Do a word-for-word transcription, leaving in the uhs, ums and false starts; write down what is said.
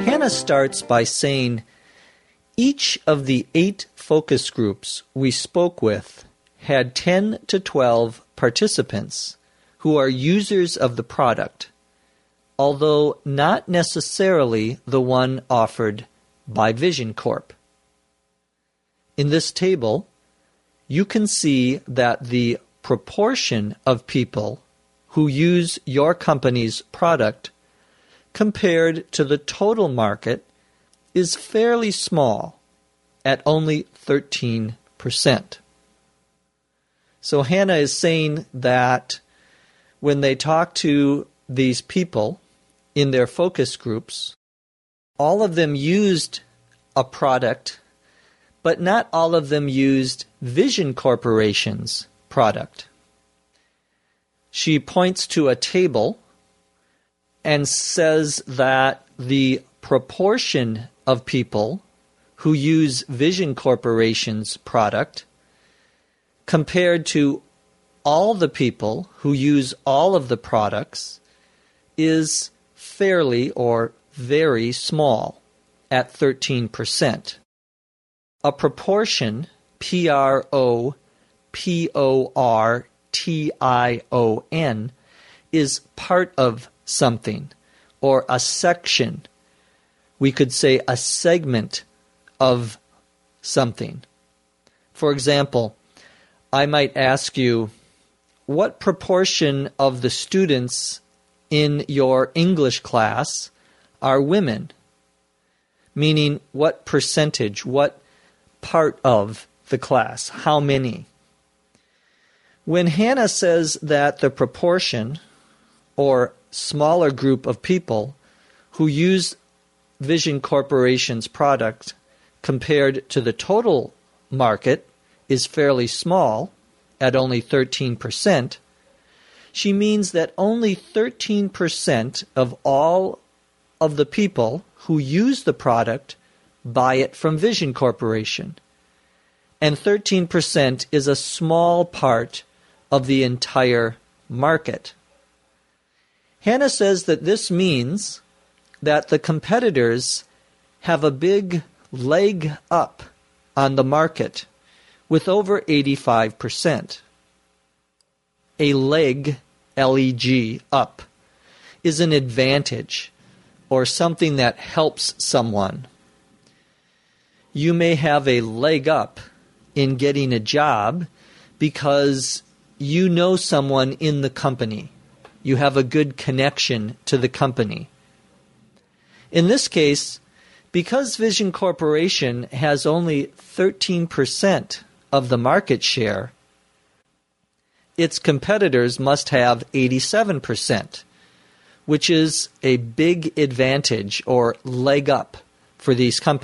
Hannah starts by saying, each of the eight focus groups we spoke with had ten to twelve participants who are users of the product, although not necessarily the one offered by Vision Corp. In this table, you can see that the proportion of people who use your company's product compared to the total market is fairly small at only thirteen percent. So Hannah is saying that when they talk to these people in their focus groups, all of them used a product, but not all of them used Vision Corporation's product. She points to a table and says that the proportion of people who use Vision Corporation's product compared to all the people who use all of the products is fairly or very small at thirteen percent. A proportion, P R O P O R T I O N, is part of something or a section. We could say a segment of something. For example, I might ask you, what proportion of the students in your English class are women? Meaning, what percentage, what part of the class, how many? When Hannah says that the proportion or smaller group of people who use Vision Corporation's product compared to the total market is fairly small, at only thirteen percent, she means that only thirteen percent of all of the people who use the product buy it from Vision Corporation. And thirteen percent is a small part of the entire market. Hannah says that this means that the competitors have a big leg up on the market with over eighty-five percent. A leg, L E G, up, is an advantage or something that helps someone. You may have a leg up in getting a job because you know someone in the company. You have a good connection to the company. In this case, because Vision Corporation has only thirteen percent of the market share, its competitors must have eighty-seven percent, which is a big advantage or leg up for these companies.